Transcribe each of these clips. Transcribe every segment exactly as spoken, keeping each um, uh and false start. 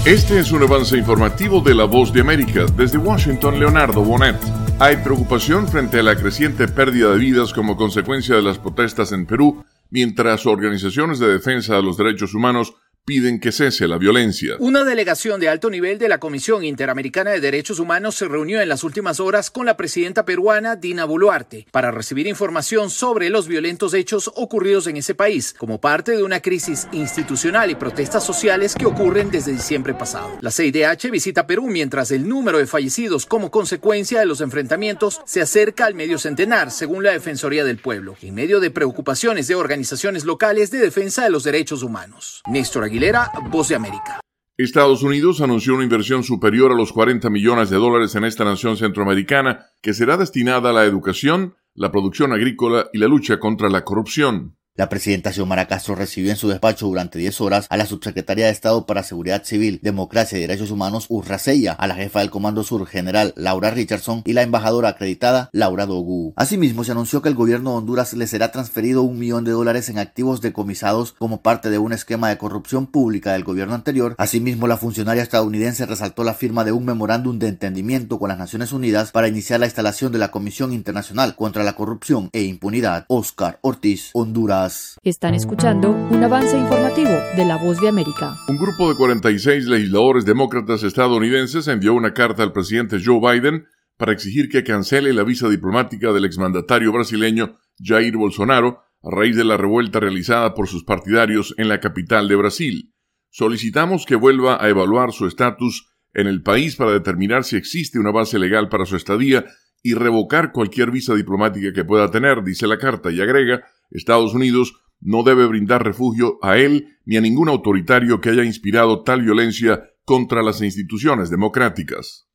Este es un avance informativo de La Voz de América. Desde Washington, Leonardo Bonet. Hay preocupación frente a la creciente pérdida de vidas como consecuencia de las protestas en Perú, mientras organizaciones de defensa de los derechos humanos piden que cese la violencia. Una delegación de alto nivel de la Comisión Interamericana de Derechos Humanos se reunió en las últimas horas con la presidenta peruana Dina Boluarte para recibir información sobre los violentos hechos ocurridos en ese país, como parte de una crisis institucional y protestas sociales que ocurren desde diciembre pasado. La C I D H visita Perú mientras el número de fallecidos como consecuencia de los enfrentamientos se acerca al medio centenar, según la Defensoría del Pueblo, en medio de preocupaciones de organizaciones locales de defensa de los derechos humanos. Néstor Aguilera, Voz de América. Estados Unidos anunció una inversión superior a los cuarenta millones de dólares en esta nación centroamericana que será destinada a la educación, la producción agrícola y la lucha contra la corrupción. La presidenta Xiomara Castro recibió en su despacho durante diez horas a la subsecretaria de Estado para Seguridad Civil, Democracia y Derechos Humanos, Urra Sella, a la jefa del Comando Sur, general Laura Richardson, y la embajadora acreditada, Laura Dogu. Asimismo, se anunció que el gobierno de Honduras le será transferido un millón de dólares en activos decomisados como parte de un esquema de corrupción pública del gobierno anterior. Asimismo, la funcionaria estadounidense resaltó la firma de un memorándum de entendimiento con las Naciones Unidas para iniciar la instalación de la Comisión Internacional contra la Corrupción e Impunidad. Oscar Ortiz, Honduras. Están escuchando un avance informativo de La Voz de América. Un grupo de cuarenta y seis legisladores demócratas estadounidenses envió una carta al presidente Joe Biden para exigir que cancele la visa diplomática del exmandatario brasileño Jair Bolsonaro a raíz de la revuelta realizada por sus partidarios en la capital de Brasil. Solicitamos que vuelva a evaluar su estatus en el país para determinar si existe una base legal para su estadía y revocar cualquier visa diplomática que pueda tener, dice la carta, y agrega: Estados Unidos no debe brindar refugio a él ni a ningún autoritario que haya inspirado tal violencia contra las instituciones democráticas.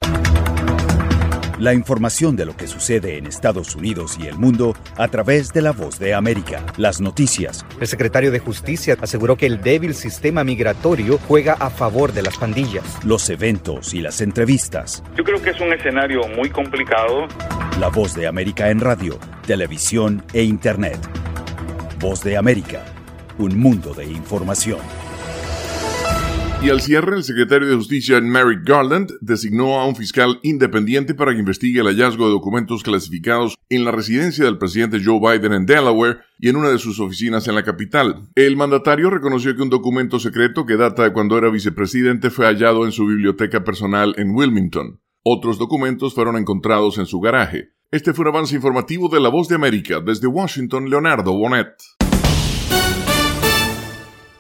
La información de lo que sucede en Estados Unidos y el mundo a través de La Voz de América. Las noticias. El secretario de Justicia aseguró que el débil sistema migratorio juega a favor de las pandillas. Los eventos y las entrevistas. Yo creo que es un escenario muy complicado. La Voz de América en radio, televisión e internet. Voz de América, un mundo de información. Y al cierre, el secretario de Justicia Merrick Garland designó a un fiscal independiente para que investigue el hallazgo de documentos clasificados en la residencia del presidente Joe Biden en Delaware y en una de sus oficinas en la capital. El mandatario reconoció que un documento secreto que data de cuando era vicepresidente fue hallado en su biblioteca personal en Wilmington. Otros documentos fueron encontrados en su garaje. Este fue un avance informativo de La Voz de América. Desde Washington, Leonardo Bonet.